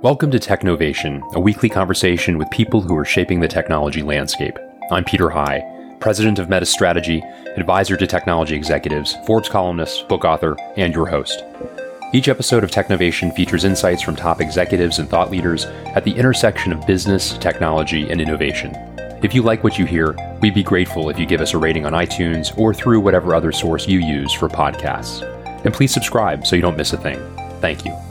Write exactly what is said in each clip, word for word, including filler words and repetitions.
Welcome to Technovation, a weekly conversation with people who are shaping the technology landscape. I'm Peter High, President of Meta Strategy, advisor to technology executives, Forbes columnist, book author, and your host. Each episode of Technovation features insights from top executives and thought leaders at the intersection of business, technology, and innovation. If you like what you hear, we'd be grateful if you give us a rating on iTunes or through whatever other source you use for podcasts. And please subscribe so you don't miss a thing. Thank you.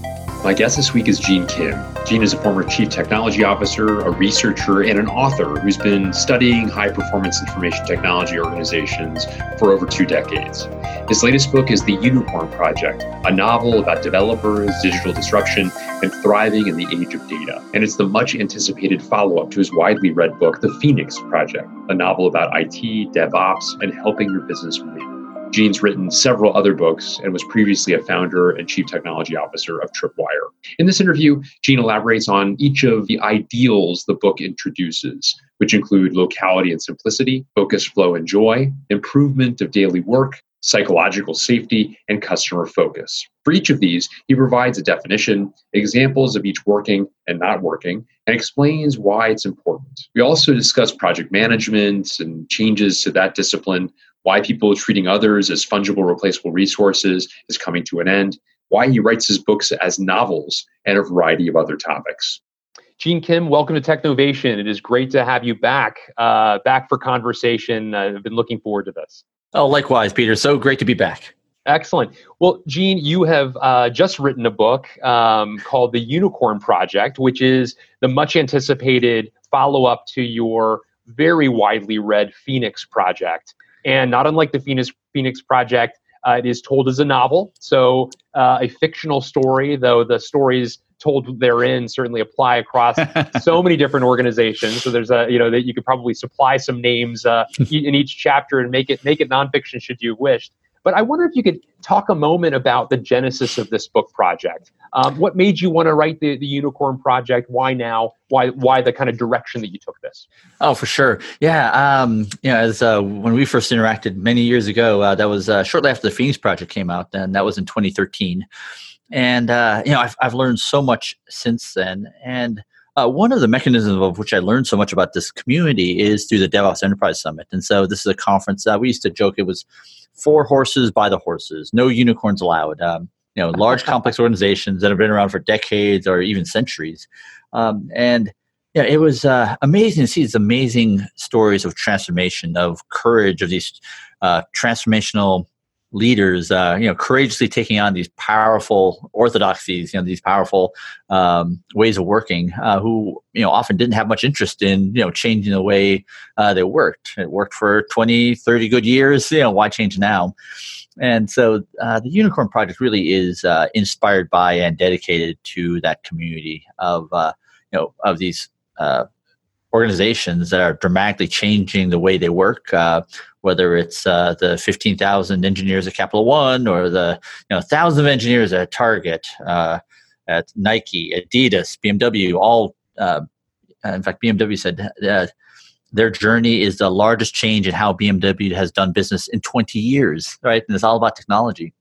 My guest this week is Gene Kim. Gene is a former chief technology officer, a researcher, and an author who's been studying high-performance information technology organizations for over two decades. His latest book is The Unicorn Project, a novel about developers, digital disruption, and thriving in the age of data. And it's the much-anticipated follow-up to his widely read book, The Phoenix Project, a novel about I T, DevOps, and helping your business win. Gene's written several other books and was previously a founder and chief technology officer of Tripwire. In this interview, Gene elaborates on each of the ideals the book introduces, which include locality and simplicity, focus, flow, and joy, improvement of daily work, psychological safety, and customer focus. For each of these, he provides a definition, examples of each working and not working, and explains why it's important. We also discuss project management and changes to that discipline, why people are treating others as fungible, replaceable resources is coming to an end, why he writes his books as novels, and a variety of other topics. Gene Kim, welcome to Technovation. It is great to have you back, uh, back for conversation. Uh, I've been looking forward to this. Oh, likewise, Peter. So great to be back. Excellent. Well, Gene, you have uh, just written a book um, called The Unicorn Project, which is the much anticipated follow-up to your very widely read Phoenix Project. And not unlike the Phoenix Phoenix Project, uh, it is told as a novel. So uh, a fictional story, though the stories told therein certainly apply across so many different organizations. So there's a, you know, that you could probably supply some names uh, in each chapter and make it make it nonfiction should you wish. But I wonder if you could talk a moment about the genesis of this book project. Um, what made you want to write the, the Unicorn Project? Why now? Why why the kind of direction that you took this? Oh, for sure. Yeah. Um, you know, as uh, when we first interacted many years ago, uh, that was uh, shortly after the Phoenix Project came out, and that was in twenty thirteen. And uh, you know, I've I've learned so much since then. And uh, one of the mechanisms of which I learned so much about this community is through the DevOps Enterprise Summit. And so this is a conference. Uh, we used to joke it was four horses by the horses, no unicorns allowed. Um, you know, large, complex organizations that have been around for decades or even centuries. Um, and yeah, it was uh, amazing to see these amazing stories of transformation, of courage, of these uh, transformational leaders, uh, you know, courageously taking on these powerful orthodoxies, you know, these powerful um, ways of working, uh, who, you know, often didn't have much interest in, you know, changing the way uh, they worked. It worked for twenty, thirty good years, you know, why change now? And so uh, the Unicorn Project really is uh, inspired by and dedicated to that community of, uh, you know, of these uh, organizations that are dramatically changing the way they work, uh, whether it's uh, the fifteen thousand engineers at Capital One or the you know one thousand engineers at Target, uh, at Nike, Adidas, B M W, all, uh, in fact, B M W said uh, their journey is the largest change in how B M W has done business in twenty years, right? And it's all about technology.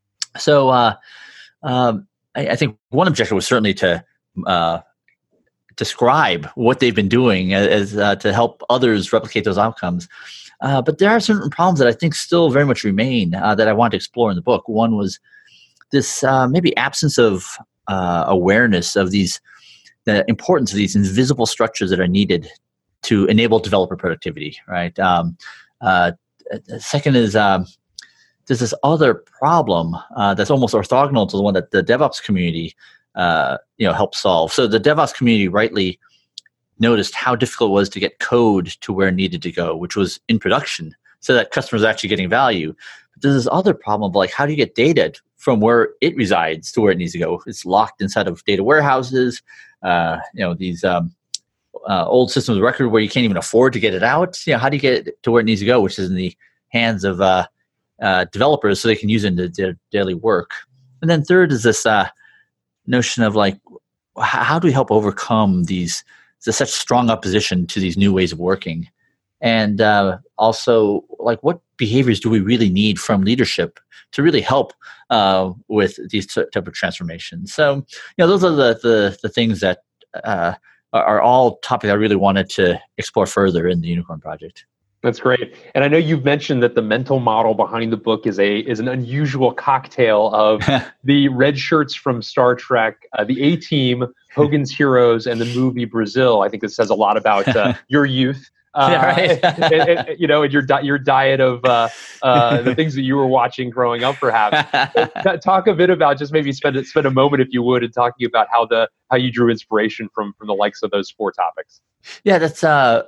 So uh, um, I, I think one objective was certainly to uh, describe what they've been doing as uh, to help others replicate those outcomes. Uh, but there are certain problems that I think still very much remain uh, that I want to explore in the book. One was this uh, maybe absence of uh, awareness of these, the importance of these invisible structures that are needed to enable developer productivity, right? Um, uh, second is um, there's this other problem uh, that's almost orthogonal to the one that the DevOps community uh, you know, helped solve. So the DevOps community rightly noticed how difficult it was to get code to where it needed to go, which was in production, so that customers are actually getting value. But there's this other problem of like, how do you get data from where it resides to where it needs to go? It's locked inside of data warehouses, uh, you know, these um, uh, old systems of record where you can't even afford to get it out. You know, how do you get it to where it needs to go, which is in the hands of uh, uh, developers so they can use it in their daily work. And then third is this uh, notion of like, how do we help overcome these there's such strong opposition to these new ways of working, and uh, also like what behaviors do we really need from leadership to really help uh, with these t- type of transformations. So, you know, those are the the, the things that uh, are, are all topics I really wanted to explore further in the Unicorn Project. That's great. And I know you've mentioned that the mental model behind the book is a is an unusual cocktail of the red shirts from Star Trek, uh, the A-Team, Hogan's Heroes, and the movie Brazil. I think this says a lot about uh, your youth. Uh, yeah, right. and, and, and, you know, and your di- your diet of uh, uh, the things that you were watching growing up, perhaps. T- talk a bit about just maybe spend spend a moment, if you would, in talking about how the how you drew inspiration from from the likes of those four topics. Yeah, that's uh,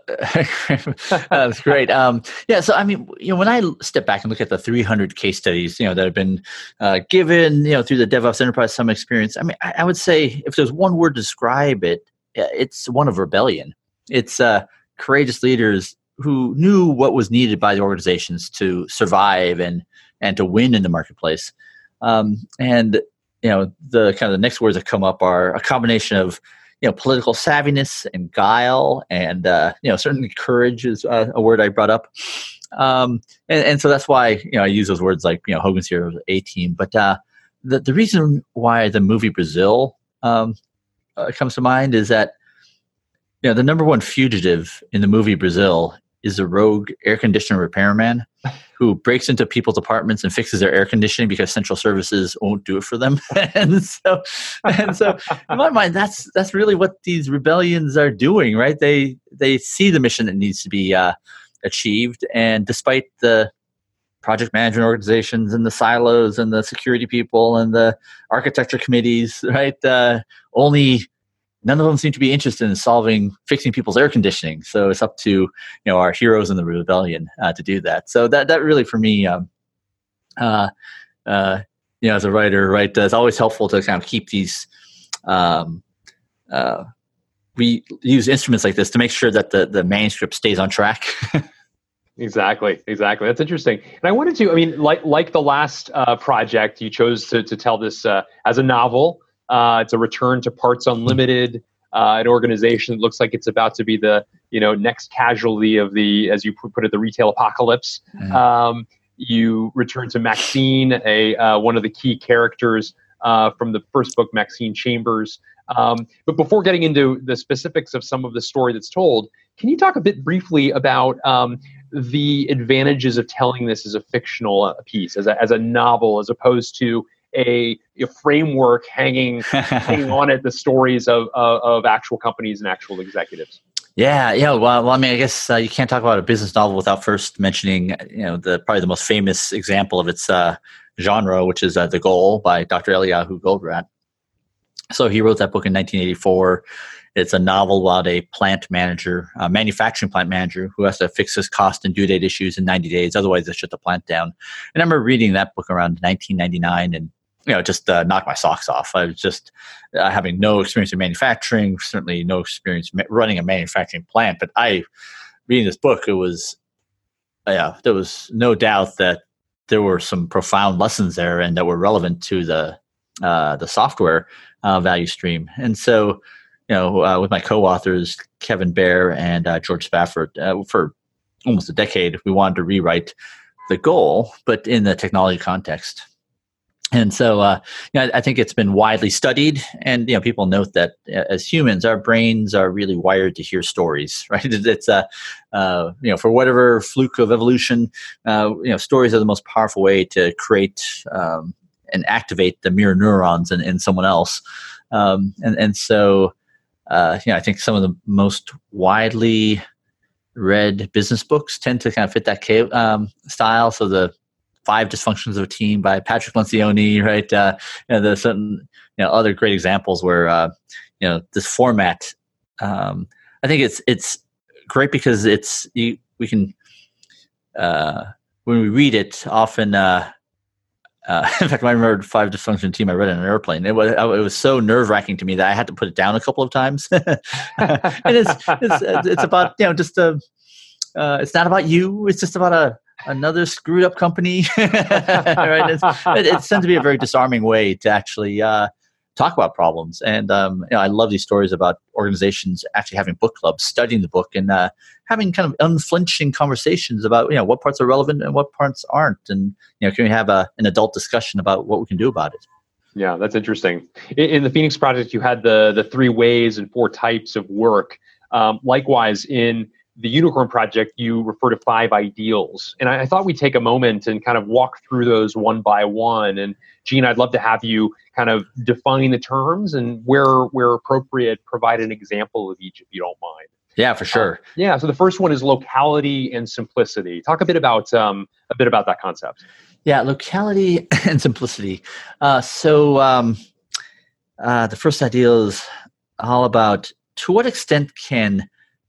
that's great. Um, yeah, so I mean, you know, when I step back and look at the three hundred case studies, you know, that have been uh, given, you know, through the DevOps Enterprise Summit experience, I mean, I, I would say if there's one word to describe it, it's one of rebellion. It's uh, courageous leaders who knew what was needed by the organizations to survive and and to win in the marketplace. Um, and you know, the kind of the next words that come up are a combination of, you know, political savviness and guile, and uh, you know, certainly courage is uh, a word I brought up. Um, and, and so that's why, you know, I use those words like, you know, Hogan's Heroes, A-Team. But uh, the the reason why the movie Brazil um, uh, comes to mind is that, you know, the number one fugitive in the movie Brazil is a rogue air conditioner repairman who breaks into people's apartments and fixes their air conditioning because central services won't do it for them. and so, and so, in my mind, that's that's really what these rebellions are doing, right? They they see the mission that needs to be uh, achieved, and despite the project management organizations and the silos and the security people and the architecture committees, right? Uh, only none of them seem to be interested in solving, fixing people's air conditioning. So it's up to, you know, our heroes in the rebellion uh, to do that. So that that really, for me, um, uh, uh, you know, as a writer, right, uh, it's always helpful to kind of keep these. Um, uh, we use instruments like this to make sure that the the manuscript stays on track. Exactly, exactly. That's interesting. And I wanted to, I mean, like like the last uh, project, you chose to to tell this uh, as a novel. Uh, it's a return to Parts Unlimited, uh, an organization that looks like it's about to be the, you know, next casualty of the, as you put it, the retail apocalypse. Mm-hmm. Um, you return to Maxine, a uh, one of the key characters uh, from the first book, Maxine Chambers. Um, but before getting into the specifics of some of the story that's told, can you talk a bit briefly about um, the advantages of telling this as a fictional piece, as a, as a novel, as opposed to A, a framework hanging hanging on it, the stories of, of of actual companies and actual executives? Yeah, yeah. Well, well I mean, I guess uh, you can't talk about a business novel without first mentioning, you know, the probably the most famous example of its uh, genre, which is uh, The Goal by Doctor Eliyahu Goldratt. So he wrote that book in nineteen eighty-four. It's a novel about a plant manager, a manufacturing plant manager, who has to fix his cost and due date issues in ninety days. Otherwise, they shut the plant down. And I remember reading that book around nineteen ninety-nine, and you know, just uh, knocked my socks off. I was just uh, having no experience in manufacturing, certainly no experience ma- running a manufacturing plant. But I, reading this book, it was, uh, yeah, there was no doubt that there were some profound lessons there and that were relevant to the uh, the software uh, value stream. And so, you know, uh, with my co-authors, Kevin Baer and uh, George Spafford, uh, for almost a decade, we wanted to rewrite The Goal, but in the technology context. And so, uh, you know, I think it's been widely studied, and you know, people note that uh, as humans, our brains are really wired to hear stories, right? It's uh, uh, you know, for whatever fluke of evolution, uh, you know, stories are the most powerful way to create um, and activate the mirror neurons in, in someone else, um, and and so, uh, you know, I think some of the most widely read business books tend to kind of fit that ca- um, style. So the Five Dysfunctions of a Team by Patrick Lencioni, right? Uh, you know, there's some, you know, other great examples where, uh, you know, this format, um, I think it's, it's great because it's, you, we can, uh, when we read it often, uh, uh, in fact, I remember Five Dysfunction Team I read on an airplane. It was, it was so nerve wracking to me that I had to put it down a couple of times. and it's, it's, it's about, you know, just, a, uh, it's not about you. It's just about a, another screwed up company, right? It's, it, it tends to be a very disarming way to actually uh, talk about problems. And um, you know, I love these stories about organizations actually having book clubs, studying the book, and uh, having kind of unflinching conversations about, you know, what parts are relevant and what parts aren't. And, you know, can we have a, an adult discussion about what we can do about it? Yeah, that's interesting. In, in the Phoenix Project, you had the the three ways and four types of work. Um, likewise, in the Unicorn Project, you refer to five ideals. And I, I thought we'd take a moment and kind of walk through those one by one. And Gene, I'd love to have you kind of define the terms and where, where appropriate, provide an example of each if you don't mind. Yeah, for sure. Uh, yeah. So the first one is locality and simplicity. Talk a bit about um, a bit about that concept. Yeah, locality and simplicity. Uh, so um, uh, the first ideal is all about to what extent can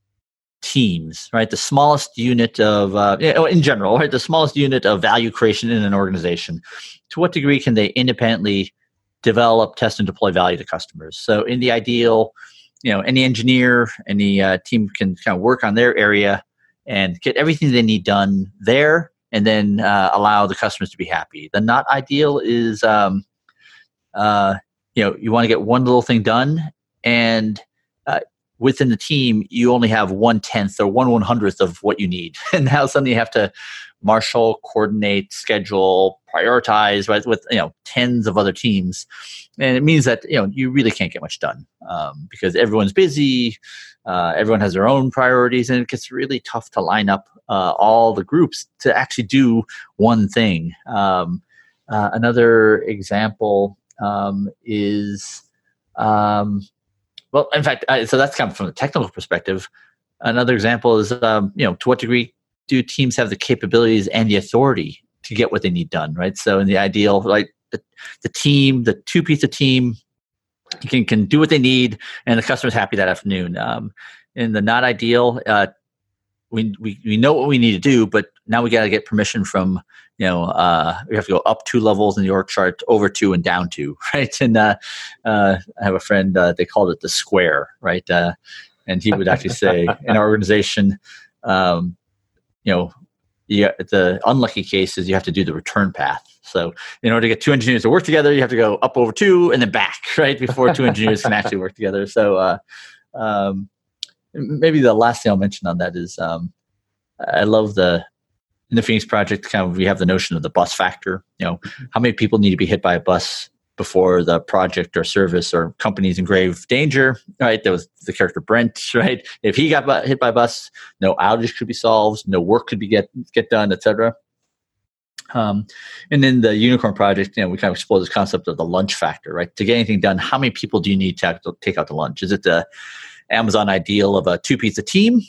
teams, right, the smallest unit of, uh, in general, right, the smallest unit of value creation in an organization, to what degree can they independently develop, test, and deploy value to customers? So in the ideal, you know, any engineer, any uh, team can kind of work on their area and get everything they need done there, and then uh, allow the customers to be happy. The not ideal is, um, uh, you know, you want to get one little thing done, and uh, within the team, you only have one tenth or one one hundredth of what you need, and now suddenly you have to marshal, coordinate, schedule, prioritize, right, with, you know, tens of other teams, and it means that, you know, you really can't get much done um, because everyone's busy, uh, everyone has their own priorities, and it gets really tough to line up uh, all the groups to actually do one thing. Um, uh, another example um, is, um, well, in fact, uh, so that's kind of from a technical perspective. Another example is, um, you know, to what degree do teams have the capabilities and the authority to get what they need done, right? So in the ideal, like the, the team, the two-piece of team can, can do what they need, and the customer's happy that afternoon. Um, in the not ideal, uh, we, we we know what we need to do, but now we got to get permission from, you know, uh, we have to go up two levels in the org chart, over two and down two, right? And uh, uh, I have a friend, uh, they called it the square, right? Uh, and he would actually say, in our organization, um, you know, yeah, the unlucky case is you have to do the return path. So in order to get two engineers to work together, you have to go up over two and then back, right, before two engineers can actually work together. So uh, um, maybe the last thing I'll mention on that is um, I love the, in the Phoenix Project, kind of we have the notion of the bus factor. You know, how many people need to be hit by a bus before the project or service or company's in grave danger, right? There was the character Brent, right? If he got hit by a bus, no outage could be solved, no work could be get get done, et cetera. Um, and then the Unicorn Project, you know, we kind of explore this concept of the lunch factor, right? To get anything done, how many people do you need to take out to lunch? Is it the Amazon ideal of a two-pizza team?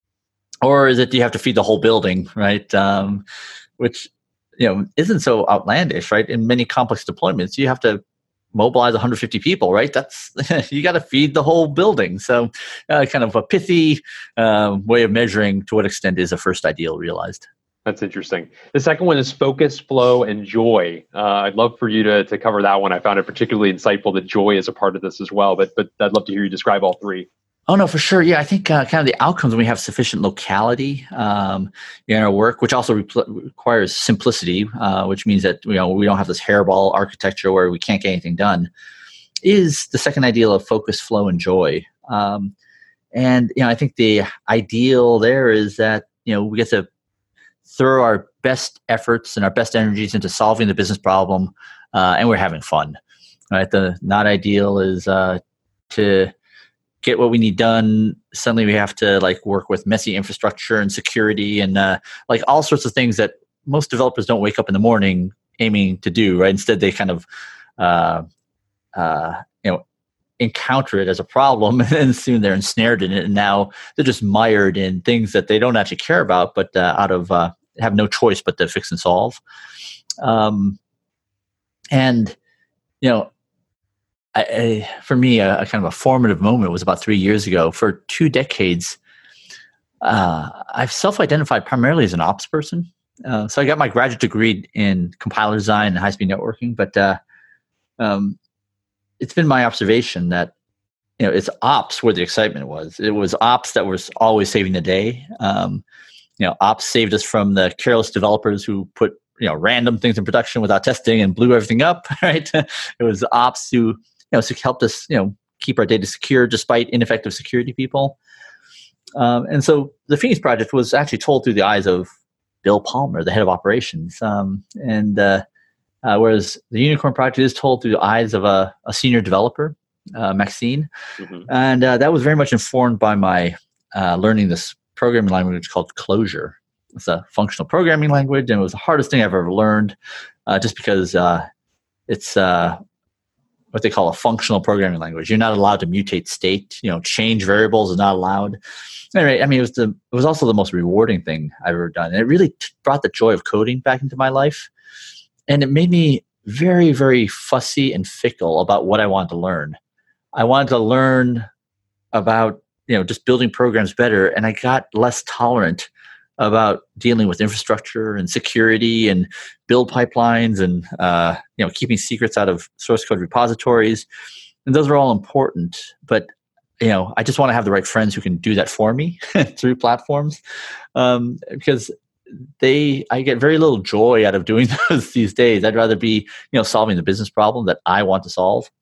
Or is it, do you have to feed the whole building, right? Um, which, you know, isn't so outlandish, right? In many complex deployments, you have to mobilize one hundred fifty people, right? That's, you got to feed the whole building. So uh, kind of a pithy uh, way of measuring to what extent is a first ideal realized. That's interesting. The second one is focus, flow, and joy. Uh, I'd love for you to to cover that one. I found it particularly insightful that joy is a part of this as well, but but I'd love to hear you describe all three. Oh, no, for sure. Yeah, I think uh, kind of the outcomes when we have sufficient locality um, in our work, which also re- requires simplicity, uh, which means that, you know, we don't have this hairball architecture where we can't get anything done, is the second ideal of focus, flow, and joy. Um, and, you know, I think the ideal there is that, you know, we get to throw our best efforts and our best energies into solving the business problem, uh, and we're having fun, right? The not ideal is uh, to get what we need done. Suddenly we have to like work with messy infrastructure and security and uh, like all sorts of things that most developers don't wake up in the morning aiming to do, right? Instead, they kind of, uh, uh, you know, encounter it as a problem, and then soon they're ensnared in it, and now they're just mired in things that they don't actually care about, but uh, out of uh, have no choice but to fix and solve. Um, and you know, I, I, for me, a, a kind of a formative moment was about three years ago. For two decades, uh, I've self-identified primarily as an ops person. Uh, so I got my graduate degree in compiler design and high-speed networking, but uh, um, it's been my observation that, you know, it's ops where the excitement was. It was ops that was always saving the day. Um, you know, ops saved us from the careless developers who put, you know, random things in production without testing and blew everything up, right? It was ops who you know, helped us, you know, keep our data secure despite ineffective security people. Um, and so the Phoenix Project was actually told through the eyes of Bill Palmer, the head of operations. Um, and uh, uh, whereas the Unicorn Project is told through the eyes of a, a senior developer, uh, Maxine. Mm-hmm. And uh, that was very much informed by my uh, learning this programming language called Clojure. It's a functional programming language, and it was the hardest thing I've ever learned uh, just because uh, it's uh, what they call a functional programming language. You're not allowed to mutate state. You know, change variables is not allowed. Anyway, I mean, it was the it was also the most rewarding thing I've ever done. And it really t- brought the joy of coding back into my life. And it made me very, very fussy and fickle about what I wanted to learn. I wanted to learn about, you know, just building programs better. And I got less tolerant about dealing with infrastructure and security and build pipelines and uh, you know, keeping secrets out of source code repositories. And those are all important, but you know, I just want to have the right friends who can do that for me through platforms, um, because they I get very little joy out of doing those these days. I'd rather be, you know, solving the business problem that I want to solve.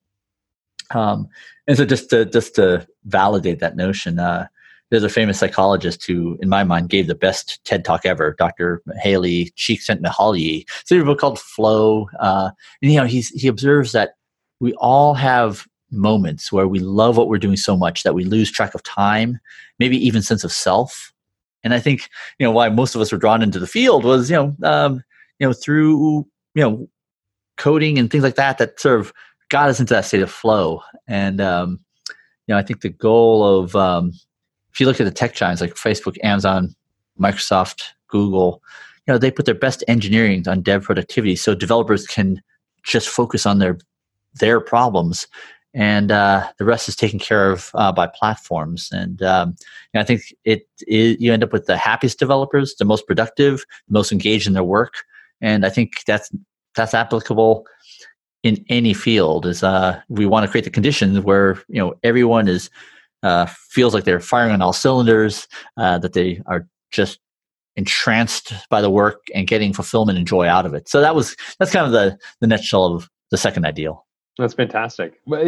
Um, and so just to just to validate that notion. Uh, There's a famous psychologist who, in my mind, gave the best TED Talk ever, Doctor Haley Csikszentmihalyi. It's a book called Flow. Uh, and, you know, he's, he observes that we all have moments where we love what we're doing so much that we lose track of time, maybe even sense of self. And I think, you know, why most of us were drawn into the field was, you know, um, you know, through, you know, coding and things like that, that sort of got us into that state of flow. And, um, you know, I think the goal of, um, if you look at the tech giants like Facebook, Amazon, Microsoft, Google, you know, they put their best engineering on dev productivity so developers can just focus on their their problems, and uh, the rest is taken care of uh, by platforms. And um, you know, I think it, it you end up with the happiest developers, the most productive, the most engaged in their work, and I think that's that's applicable in any field. Is uh, we want to create the conditions where, you know, everyone is. Uh, feels like they're firing on all cylinders, uh, that they are just entranced by the work and getting fulfillment and joy out of it. So that was that's kind of the the nutshell of the second ideal. That's fantastic. Uh,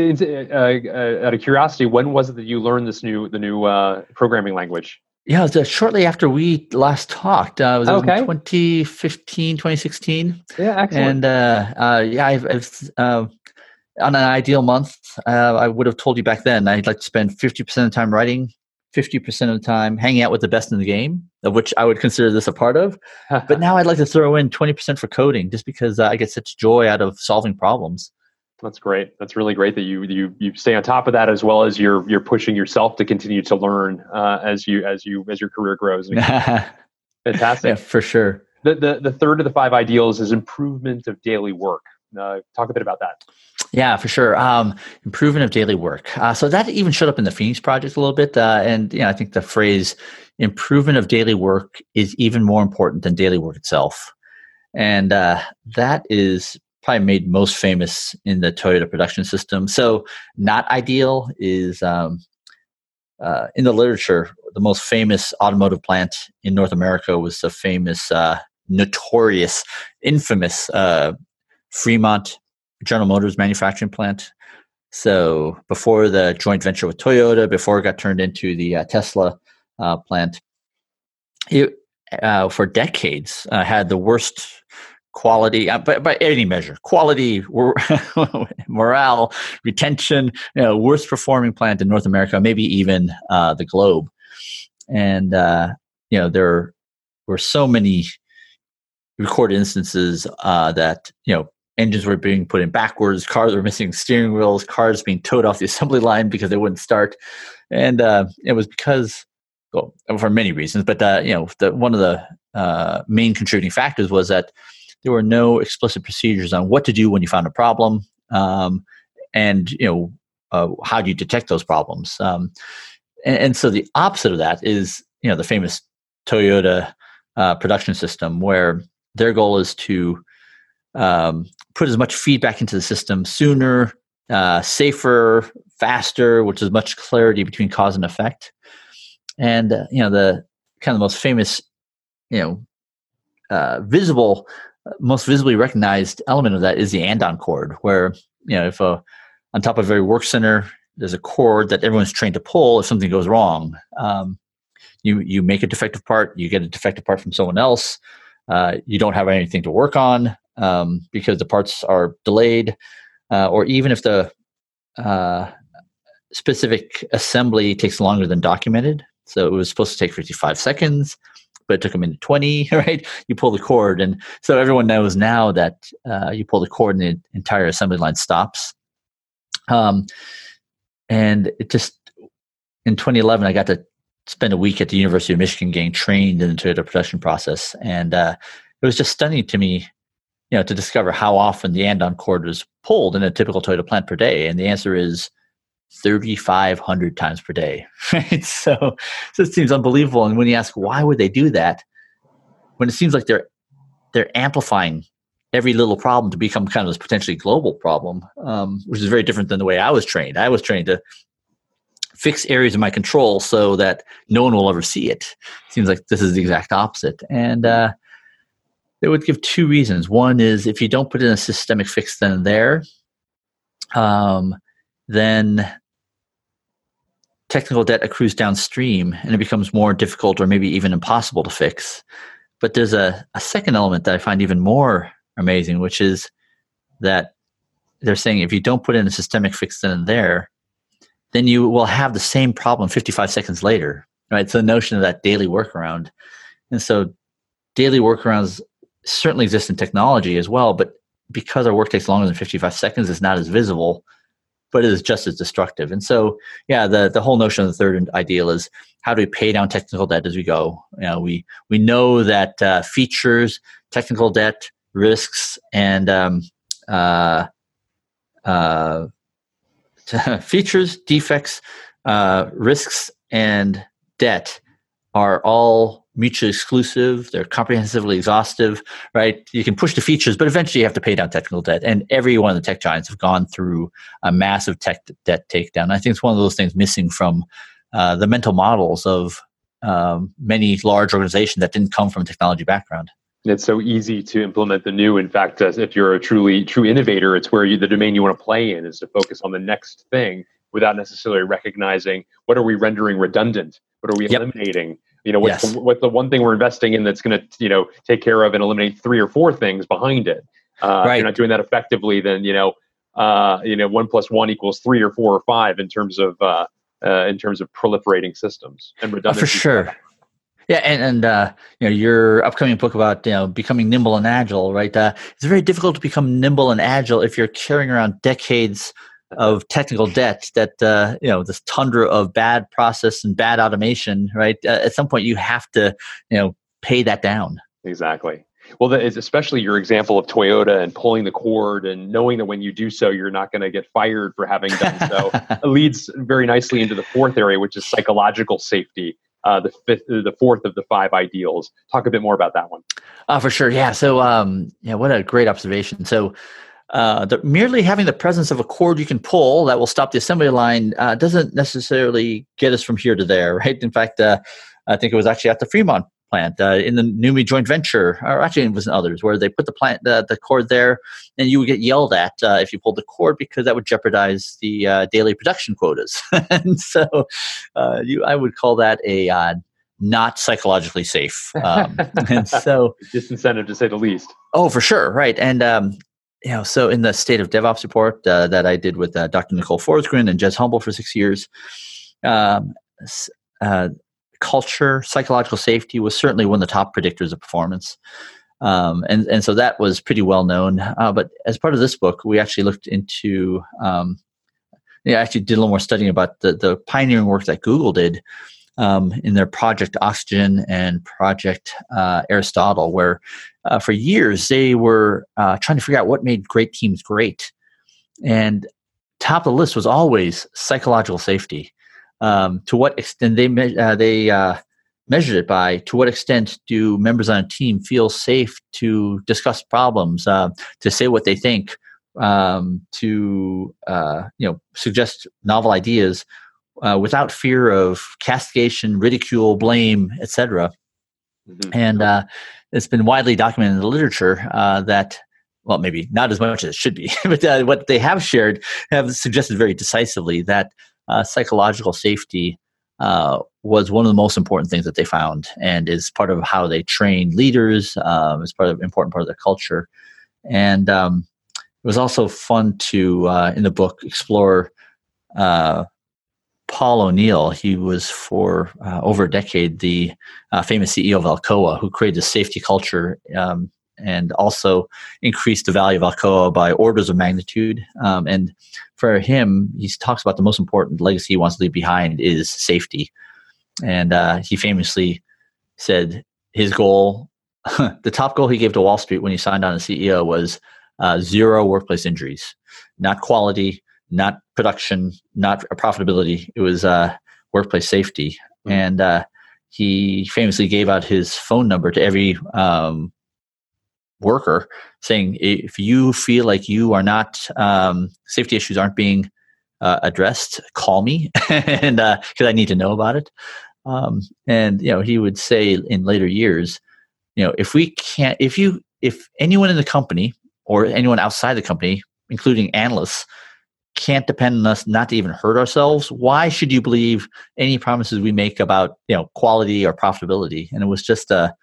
uh, out of curiosity, when was it that you learned this new the new uh, programming language? Yeah, it was uh, shortly after we last talked. Uh, it was okay. in twenty fifteen, twenty sixteen. Yeah, excellent. And uh, uh, yeah, I've, I've uh, on an ideal month, uh, I would have told you back then, I'd like to spend fifty percent of the time writing, fifty percent of the time hanging out with the best in the game, of which I would consider this a part of. But now I'd like to throw in twenty percent for coding, just because uh, I get such joy out of solving problems. That's great. That's really great that you you you stay on top of that, as well as you're you're pushing yourself to continue to learn uh, as you as you as your career grows. Fantastic. Yeah, for sure. The, the the third of the five ideals is improvement of daily work. Uh, talk a bit about that. Yeah, for sure. Um, improvement of daily work. Uh, so that even showed up in the Phoenix Project a little bit. Uh, and you know, I think the phrase improvement of daily work is even more important than daily work itself. And uh, that is probably made most famous in the Toyota production system. So not ideal is um, uh, in the literature, the most famous automotive plant in North America was the famous, uh, notorious, infamous uh, Fremont General Motors manufacturing plant. So before the joint venture with Toyota, before it got turned into the uh, Tesla uh, plant, it uh, for decades uh, had the worst quality, uh, by, by any measure, quality, morale, retention, you know, worst performing plant in North America, maybe even uh, the globe. And uh, you know, there were so many recorded instances uh, that, you know, engines were being put in backwards, cars were missing steering wheels, cars being towed off the assembly line because they wouldn't start. And uh, it was because, well, for many reasons, but uh, you know, the, one of the uh, main contributing factors was that there were no explicit procedures on what to do when you found a problem, um, and you know, uh, how do you detect those problems. Um, and, and so the opposite of that is, you know, the famous Toyota uh, production system, where their goal is to um, put as much feedback into the system sooner, uh, safer, faster, which is much clarity between cause and effect. And uh, you know, the kind of the most famous, you know, uh, visible, most visibly recognized element of that is the andon cord, where, you know, if a on top of every work center, there's a cord that everyone's trained to pull if something goes wrong. Um, you you make a defective part, you get a defective part from someone else. Uh, you don't have anything to work on um, because the parts are delayed, uh, or even if the uh, specific assembly takes longer than documented. So it was supposed to take fifty-five seconds, but it took a minute twenty, right? You pull the cord. And so everyone knows now that uh, you pull the cord and the entire assembly line stops. Um, and it just, in twenty eleven, I got to spend a week at the University of Michigan getting trained in the Toyota production process. And uh, it was just stunning to me, you know, to discover how often the andon cord was pulled in a typical Toyota plant per day. And the answer is thirty-five hundred times per day, right? So, so it seems unbelievable. And when you ask, why would they do that? When it seems like they're, they're amplifying every little problem to become kind of this potentially global problem, um, which is very different than the way I was trained. I was trained to fix areas of my control so that no one will ever see it. Seems like this is the exact opposite. And uh, they would give two reasons. One is if you don't put in a systemic fix then and there, um, then technical debt accrues downstream and it becomes more difficult or maybe even impossible to fix. But there's a, a second element that I find even more amazing, which is that they're saying if you don't put in a systemic fix then and there, then you will have the same problem fifty-five seconds later, right? So the notion of that daily workaround. And so daily workarounds certainly exist in technology as well, but because our work takes longer than fifty-five seconds, it's not as visible, but it is just as destructive. And so, yeah, the, the whole notion of the third ideal is how do we pay down technical debt as we go? You know, we, we know that uh, features, technical debt, risks, and um, uh, uh, features, defects, uh, risks, and debt are all mutually exclusive. They're comprehensively exhaustive, right? You can push the features, but eventually you have to pay down technical debt. And every one of the tech giants have gone through a massive tech debt takedown. I think it's one of those things missing from uh, the mental models of um, many large organizations that didn't come from a technology background. It's so easy to implement the new. In fact, uh, if you're a truly true innovator, it's where you, the domain you want to play in is to focus on the next thing without necessarily recognizing what are we rendering redundant, what are we Yep. eliminating. You know, what's, Yes. the, what's the one thing we're investing in that's going to, you know, take care of and eliminate three or four things behind it. Uh, Right. If you're not doing that effectively, then you know, uh, you know, one plus one equals three or four or five in terms of uh, uh, in terms of proliferating systems and Uh, redundancy. for sure. Yeah, and, and uh, you know, your upcoming book about you know becoming nimble and agile, right? Uh, it's very difficult to become nimble and agile if you're carrying around decades of technical debt. That uh, you know, this tundra of bad process and bad automation, right? Uh, at some point, you have to you know pay that down. Exactly. Well, that is especially your example of Toyota and pulling the cord and knowing that when you do so, you're not going to get fired for having done so. It leads very nicely into the fourth area, which is psychological safety. Uh, the fifth, the fourth of the five ideals. Talk a bit more about that one. Uh, for sure. Yeah. So, um, yeah, what a great observation. So, uh, the, merely having the presence of a cord you can pull that will stop the assembly line uh, doesn't necessarily get us from here to there, right? In fact, uh, I think it was actually at the Fremont plant uh, in the NUMMI joint venture, or actually it was in others, where they put the plant uh, the cord there, and you would get yelled at uh, if you pulled the cord because that would jeopardize the uh, daily production quotas. And so, uh, you, I would call that a uh, not psychologically safe. Um, and so, Disincentive to say the least. oh, for sure, right. And um, you know, so in the State of DevOps report uh, that I did with uh, Doctor Nicole Forsgren and Jez Humble for six years. Um, uh, Culture, psychological safety was certainly one of the top predictors of performance. Um, and, and so that was pretty well known. Uh, but as part of this book, we actually looked into, um, yeah, actually did a little more studying about the, the pioneering work that Google did um, in their Project Oxygen and Project uh, Aristotle, where uh, for years they were uh, trying to figure out what made great teams great. And top of the list was always psychological safety. Um, to what extent they me- uh, they uh, measured it by, to what extent do members on a team feel safe to discuss problems, uh, to say what they think, um, to uh, you know suggest novel ideas uh, without fear of castigation, ridicule, blame, et cetera. Mm-hmm. And uh, it's been widely documented in the literature uh, that well, maybe not as much as it should be, but uh, what they have shared have suggested very decisively that uh, psychological safety uh, was one of the most important things that they found, and is part of how they train leaders. Um, it's part of important part of their culture, and um, it was also fun to uh, in the book explore uh, Paul O'Neill. He was for uh, over a decade the uh, famous C E O of Alcoa, who created a safety culture. Um, and also increased the value of Alcoa by orders of magnitude. Um, and for him, he talks about the most important legacy he wants to leave behind is safety. And uh, he famously said his goal, the top goal he gave to Wall Street when he signed on as C E O was uh, zero workplace injuries, not quality, not production, not profitability. It was uh, workplace safety. Mm-hmm. And uh, he famously gave out his phone number to every um, worker, saying, if you feel like you are not, um, safety issues aren't being uh, addressed, call me, and because uh, I need to know about it. Um, and you know, he would say in later years, you know, if we can't, if you, if anyone in the company or anyone outside the company, including analysts, can't depend on us not to even hurt ourselves, why should you believe any promises we make about, you know, quality or profitability? And it was just uh,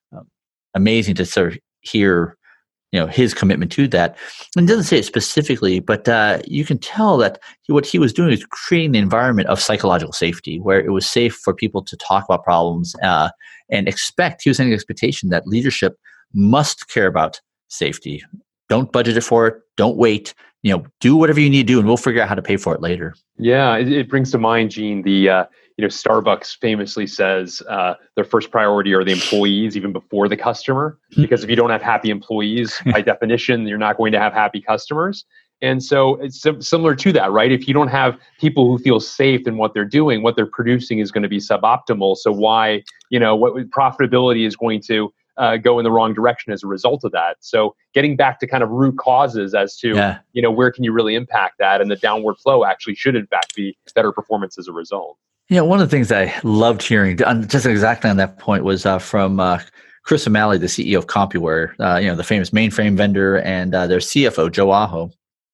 amazing to sort of hear, you know, his commitment to that. And it doesn't say it specifically, but uh, you can tell that he, what he was doing is creating an environment of psychological safety where it was safe for people to talk about problems uh, and expect, he was setting an expectation that leadership must care about safety. Don't budget it for it. Don't wait. You know, do whatever you need to do, and we'll figure out how to pay for it later. Yeah, it, it brings to mind, Gene, the uh, you know, Starbucks famously says uh, their first priority are the employees, even before the customer, because if you don't have happy employees, by definition, you're not going to have happy customers. And so it's sim- similar to that, right? If you don't have people who feel safe in what they're doing, what they're producing is going to be suboptimal. So why, you know, what profitability is going to Uh, go in the wrong direction as a result of that. So getting back to kind of root causes as to, yeah. you know, where can you really impact that? And the downward flow actually should in fact be better performance as a result. Yeah, one of the things I loved hearing, just exactly on that point, was uh, from uh, Chris O'Malley, the C E O of CompuWare, uh, you know, the famous mainframe vendor, and uh, their C F O, Joe Aho.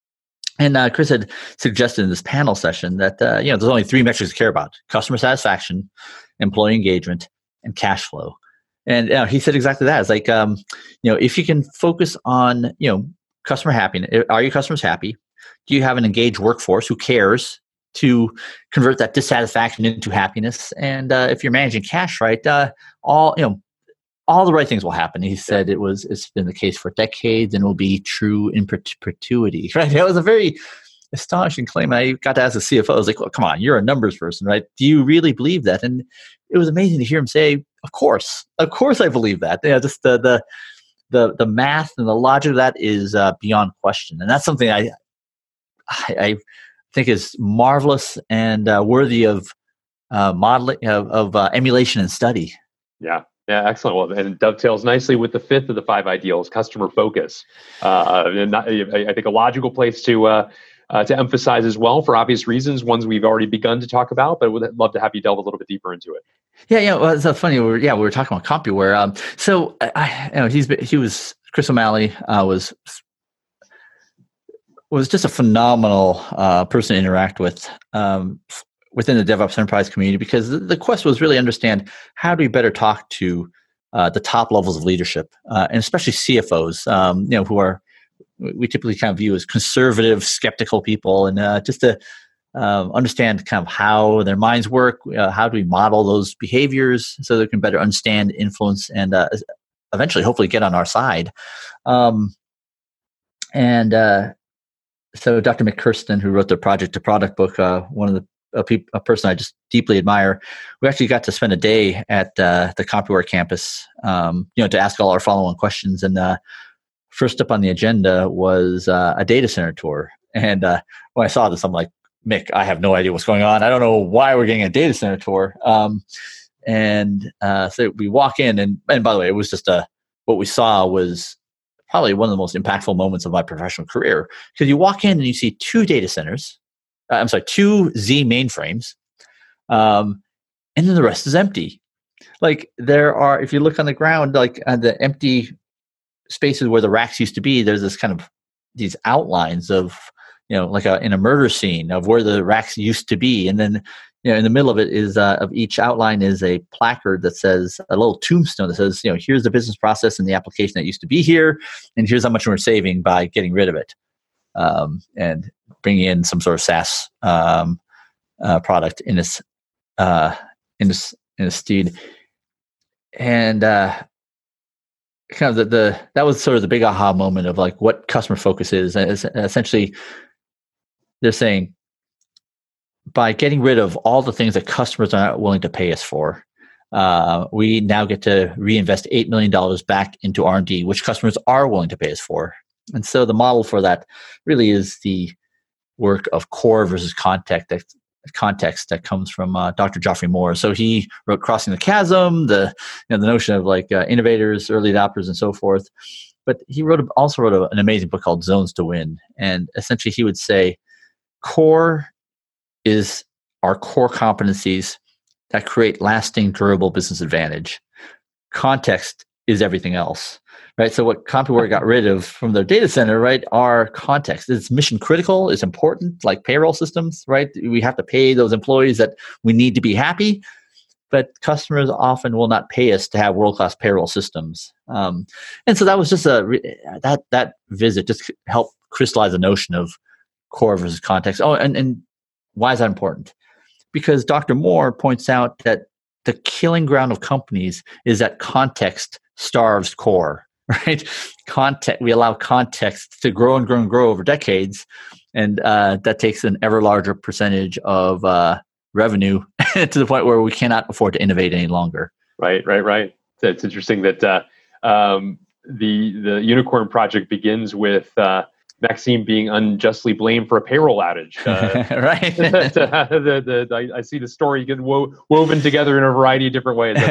And uh, Chris had suggested in this panel session that, uh, you know, there's only three metrics to care about: customer satisfaction, employee engagement, and cash flow. And uh, he said exactly that. It's like, um, you know, if you can focus on, you know, customer happiness, are your customers happy? Do you have an engaged workforce who cares to convert that dissatisfaction into happiness? And uh, if you're managing cash right, uh, all, you know, all the right things will happen. He said it was, it's been the case for decades and will be true in perpetuity, right? That was a very astonishing claim. I got to ask the C F O, I was like, well, come on, you're a numbers person, right? Do you really believe that? And it was amazing to hear him say, of course, of course I believe that. Yeah, just the, the, the, the math and the logic of that is uh, beyond question. And that's something I, I, I think is marvelous and uh, worthy of uh, modeling, of, of uh, emulation and study. Yeah. Yeah, excellent. Well, and it dovetails nicely with the fifth of the five ideals, customer focus. Uh, and not, I think a logical place to uh, uh, to emphasize as well, for obvious reasons, ones we've already begun to talk about, but would love to have you delve a little bit deeper into it. Yeah, yeah. Well, it's so funny. We were, yeah, we were talking about CompuWare. Um, so I, you know, he's he was Chris O'Malley uh, was was just a phenomenal uh, person to interact with. Um, within the DevOps enterprise community, because the, the quest was really understand how do we better talk to uh, the top levels of leadership, uh, and especially C F Os, um, you know, who are, we typically kind of view as conservative, skeptical people, and uh, just to um, understand kind of how their minds work, uh, how do we model those behaviors so they can better understand, influence, and uh, eventually, hopefully, get on our side. Um, and uh, so Doctor McKirsten, who wrote the Project to Product book, uh, one of the A, pe- a person I just deeply admire. We actually got to spend a day at uh, the CompuWare campus, um, you know, to ask all our follow-on questions. And uh, first up on the agenda was uh, a data center tour. And uh, when I saw this, I'm like, Mick, I have no idea what's going on. I don't know why we're getting a data center tour. Um, and uh, so we walk in, and and by the way, it was just a what we saw was probably one of the most impactful moments of my professional career, because you walk in and you see two data centers. I'm sorry, two Z mainframes, um, and then the rest is empty. Like there are, if you look on the ground, like uh, the empty spaces where the racks used to be, there's this kind of these outlines of, you know, like a, in a murder scene of where the racks used to be. And then, you know, in the middle of it is, uh, of each outline is a placard that says, a little tombstone that says, you know, here's the business process and the application that used to be here, and here's how much we're saving by getting rid of it, um, and bringing in some sort of SaaS um, uh, product in this, uh, in this, in this steed. And uh, kind of the, the that was sort of the big aha moment of like what customer focus is. And it's essentially, they're saying, by getting rid of all the things that customers are not willing to pay us for, uh, we now get to reinvest eight million dollars back into R and D, which customers are willing to pay us for. And so the model for that really is the work of core versus context that, context that comes from uh, Doctor Geoffrey Moore. So he wrote Crossing the Chasm, the you know, the notion of like uh, innovators, early adopters, and so forth. But he wrote also wrote a, an amazing book called Zones to Win. And essentially he would say, core is our core competencies that create lasting, durable business advantage. Context is everything else, right? So what CompuWare got rid of from their data center, right, are context. It's mission critical, it's important, like payroll systems, right? We have to pay those employees that we need to be happy, but customers often will not pay us to have world-class payroll systems. Um, and so that was just a, that that visit just helped crystallize the notion of core versus context. Oh, and, and why is that important? Because Doctor Moore points out that the killing ground of companies is that context starves core, right? Context, we allow context to grow and grow and grow over decades, and uh, that takes an ever larger percentage of uh, revenue to the point where we cannot afford to innovate any longer. Right, right, right. It's interesting that uh, um, the the Unicorn Project begins with uh, Maxime being unjustly blamed for a payroll outage. Uh, right. the, the, the, I, I see the story getting wo- woven together in a variety of different ways.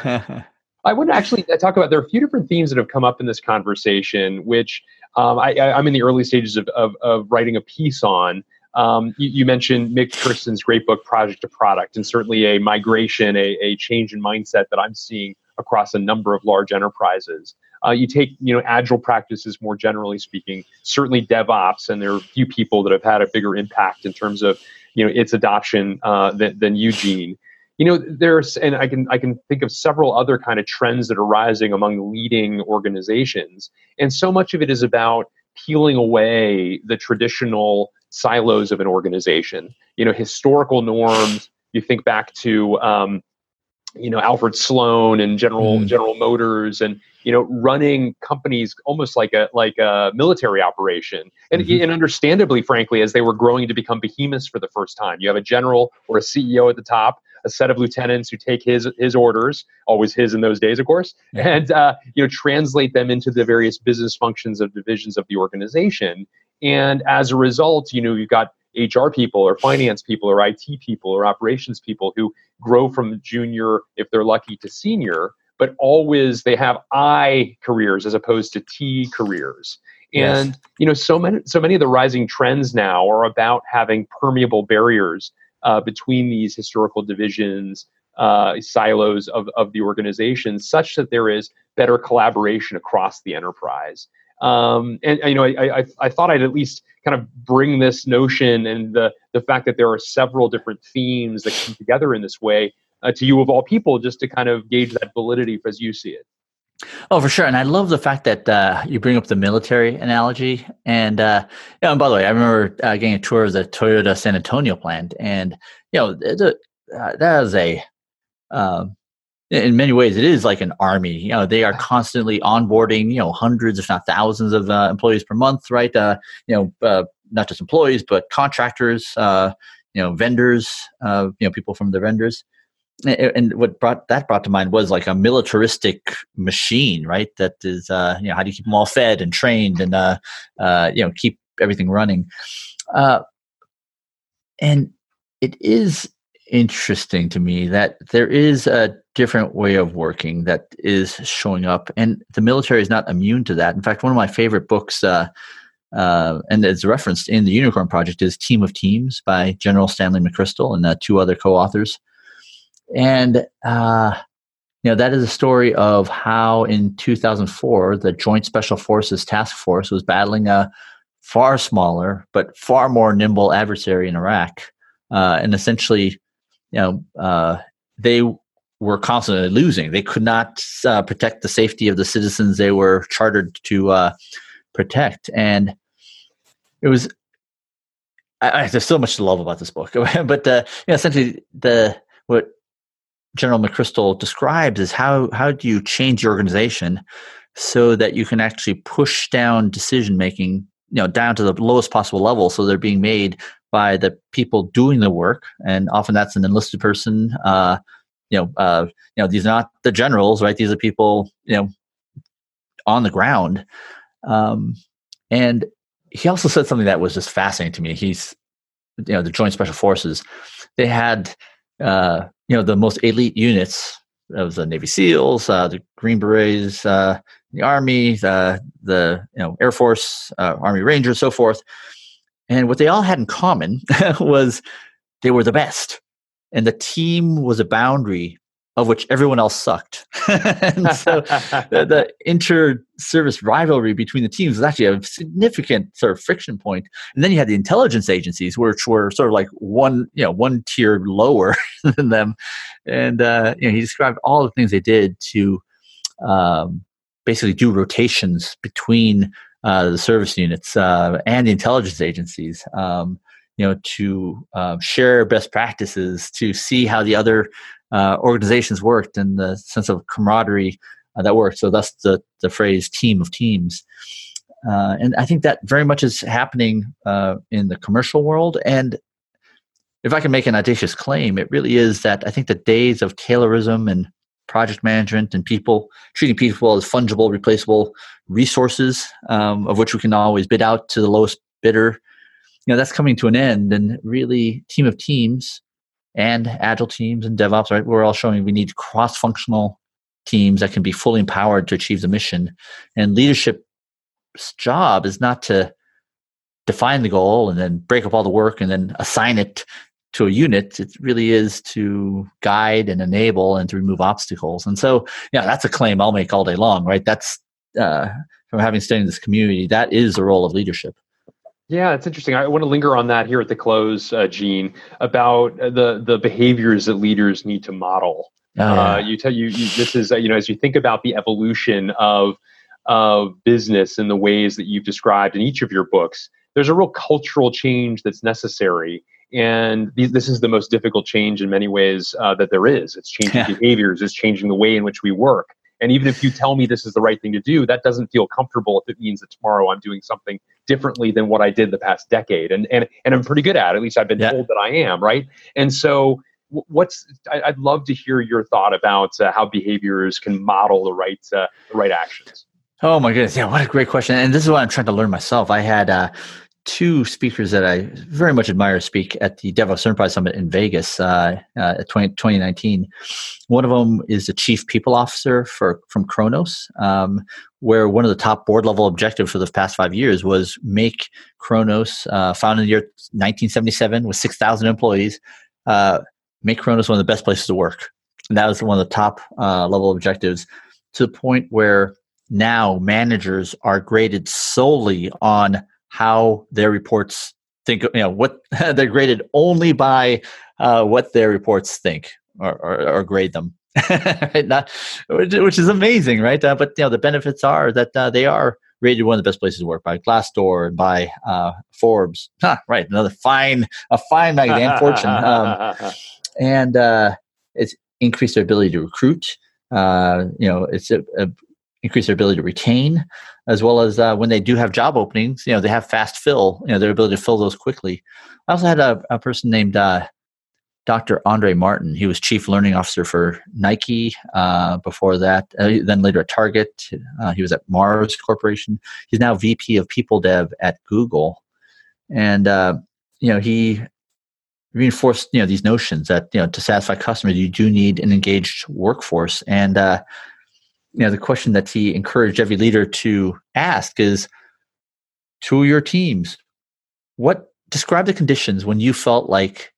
I would actually talk about, there are a few different themes that have come up in this conversation, which um, I, I, I'm in the early stages of, of, of writing a piece on. Um, you, you mentioned Mick Kirston's great book, Project to Product, and certainly a migration, a, a change in mindset that I'm seeing across a number of large enterprises. Uh, you take, you know, agile practices more generally speaking, certainly DevOps, and there are a few people that have had a bigger impact in terms of, you know, its adoption uh, than, than Eugene. You know, there's, and I can I can think of several other kind of trends that are rising among leading organizations, and so much of it is about peeling away the traditional silos of an organization. You know, historical norms. You think back to, um, you know, Alfred Sloan and General mm. General Motors, and you know, running companies almost like a like a military operation, and mm-hmm. and understandably, frankly, as they were growing to become behemoths for the first time. You have a general or a C E O at the top, a set of lieutenants who take his his orders, always his in those days, of course, yeah. and uh, you know, translate them into the various business functions of divisions of the organization. And as a result, you know, you've got H R people or finance people or I T people or operations people who grow from junior, if they're lucky, to senior, but always they have I careers as opposed to T careers. And yes. you know, so many so many of the rising trends now are about having permeable barriers uh, between these historical divisions, uh, silos of, of the organization, such that there is better collaboration across the enterprise. Um, and, you know, I, I, I thought I'd at least kind of bring this notion and the, the fact that there are several different themes that come together in this way uh, to you of all people, just to kind of gauge that validity as you see it. Oh, for sure. And I love the fact that uh, you bring up the military analogy. And, uh, you know, and by the way, I remember uh, getting a tour of the Toyota San Antonio plant. And, you know, the, uh, that is a, um, in many ways, it is like an army. You know, they are constantly onboarding, you know, hundreds, if not thousands of uh, employees per month, right? Uh, you know, uh, not just employees, but contractors, uh, you know, vendors, uh, you know, people from the vendors. And, and what brought that brought to mind was like a militaristic machine, right? That is, uh, you know, how do you keep them all fed and trained and, uh, uh, you know, keep everything running? Uh, and it is interesting to me that there is a different way of working that is showing up, and the military is not immune to that. In fact, one of my favorite books, uh, uh, and it's referenced in the Unicorn Project, is Team of Teams by General Stanley McChrystal and uh, two other co-authors. And uh, you know, that is a story of how in two thousand four, the Joint Special Forces Task Force was battling a far smaller but far more nimble adversary in Iraq. Uh, and essentially, you know, uh, they were constantly losing. They could not uh, protect the safety of the citizens they were chartered to uh, protect. And it was, I, I, there's so much to love about this book. But uh, you know, essentially, the what General McChrystal describes is how how do you change your organization so that you can actually push down decision making, you know, down to the lowest possible level, so they're being made by the people doing the work, and often that's an enlisted person. Uh, you know, uh, you know, these are not the generals, right? These are people, you know, on the ground. Um, and he also said something that was just fascinating to me. He's, you know, the Joint Special Forces, they had, uh, you know, the most elite units of the Navy SEALs, uh, the Green Berets, uh, the Army, the, the you know, Air Force, uh, Army Rangers, so forth. And what they all had in common was they were the best. And the team was a boundary of which everyone else sucked. And so the, the inter-service rivalry between the teams was actually a significant sort of friction point. And then you had the intelligence agencies, which were sort of like one, you know, one tier lower than them. And uh, you know, he described all the things they did to um, basically do rotations between uh, the service units uh, and the intelligence agencies. Um, you know, to uh, share best practices, to see how the other uh, organizations worked, and the sense of camaraderie uh, that worked. So that's the the phrase "team of teams," uh, and I think that very much is happening uh, in the commercial world. And if I can make an audacious claim, it really is that I think the days of Taylorism and project management and people treating people as fungible, replaceable resources, um, of which we can always bid out to the lowest bidder, you know, that's coming to an end. And really, team of teams and agile teams and DevOps, right? We're all showing we need cross-functional teams that can be fully empowered to achieve the mission. And leadership's job is not to define the goal and then break up all the work and then assign it to a unit. It really is to guide and enable and to remove obstacles. And so, yeah, that's a claim I'll make all day long, right? That's uh, from having studied this community, that is the role of leadership. Yeah, it's interesting. I want to linger on that here at the close, uh, Gene, about the the behaviors that leaders need to model. Oh, yeah. uh, you tell you, you this is uh, you know, as you think about the evolution of of business in the ways that you've described in each of your books, there's a real cultural change that's necessary, and these, this is the most difficult change in many ways uh, that there is. It's changing yeah. behaviors. It's changing the way in which we work. And even if you tell me this is the right thing to do, that doesn't feel comfortable if it means that tomorrow I'm doing something differently than what I did the past decade. And and and I'm pretty good at it. At least I've been yeah. told that I am, right? And so what's I, I'd love to hear your thought about uh, how behaviors can model the right uh, the right actions. Oh my goodness. Yeah, what a great question. And this is what I'm trying to learn myself. I had uh, two speakers that I very much admire speak at the DevOps Enterprise Summit in Vegas uh, uh, twenty nineteen. One of them is the chief people officer for from Kronos, um, where one of the top board level objectives for the past five years was make Kronos, uh, founded in the year nineteen seventy-seven with six thousand employees, uh, make Kronos one of the best places to work. And that was one of the top uh, level objectives, to the point where now managers are graded solely on how their reports think, you know, what they're graded only by uh, what their reports think or, or, or grade them, right? Not, which, which is amazing, right? Uh, but you know, the benefits are that uh, they are rated one of the best places to work by Glassdoor and by uh, Forbes. Huh, right, another fine, a fine magazine, and Fortune, um, and uh, it's increased their ability to recruit. Uh, you know, it's a, a increase their ability to retain, as well as uh, when they do have job openings, you know, they have fast fill, you know, their ability to fill those quickly. I also had a, a person named uh, Doctor Andre Martin. He was chief learning officer for Nike uh, before that, uh, then later at Target. Uh, he was at Mars Corporation. He's now V P of People Dev at Google. And, uh, you know, he reinforced, you know, these notions that, you know, to satisfy customers, you do need an engaged workforce. And, uh, you know, the question that he encouraged every leader to ask is, to your teams, what describe the conditions when you felt like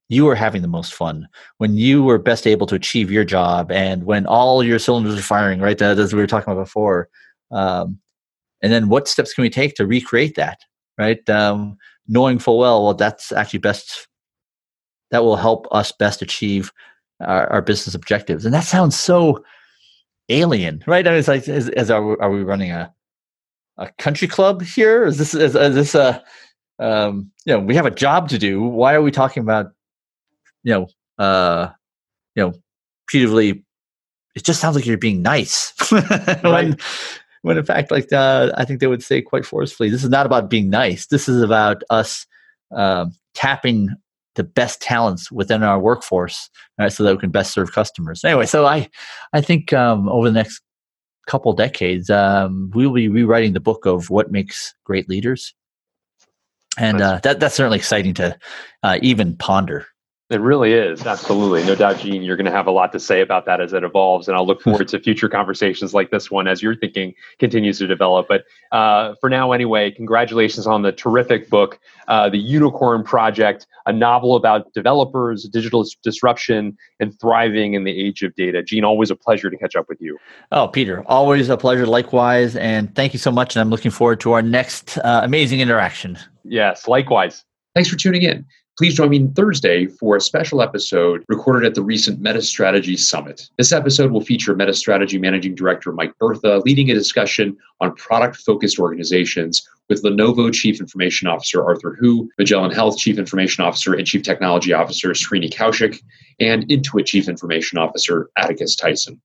you were having the most fun, when you were best able to achieve your job, and when all your cylinders are firing, right? That, as we were talking about before. Um, and then what steps can we take to recreate that, right? Um, knowing full well, well, that's actually best, that will help us best achieve our, our business objectives. And that sounds so alien, right? I mean, it's like, is, is are, we, are we running a a country club here? Is this is, is this a um, you know, we have a job to do? Why are we talking about, you know, uh, you know, putatively? It just sounds like you're being nice. Right. when, when in fact, like uh, I think they would say quite forcefully, this is not about being nice. This is about us uh, tapping the best talents within our workforce, right, so that we can best serve customers. Anyway, so I, I think um, over the next couple decades, um, we will be rewriting the book of what makes great leaders, and uh, that that's certainly exciting to uh, even ponder. It really is. Absolutely. No doubt, Gene, you're going to have a lot to say about that as it evolves. And I'll look forward to future conversations like this one as your thinking continues to develop. But uh, for now, anyway, congratulations on the terrific book, uh, The Unicorn Project, a novel about developers, digital disruption, and thriving in the age of data. Gene, always a pleasure to catch up with you. Oh, Peter, always a pleasure. Likewise. And thank you so much. And I'm looking forward to our next uh, amazing interaction. Yes, likewise. Thanks for tuning in. Please join me Thursday for a special episode recorded at the recent MetaStrategy Summit. This episode will feature MetaStrategy Managing Director Mike Bertha leading a discussion on product-focused organizations with Lenovo Chief Information Officer Arthur Hu, Magellan Health Chief Information Officer and Chief Technology Officer Srini Kaushik, and Intuit Chief Information Officer Atticus Tyson.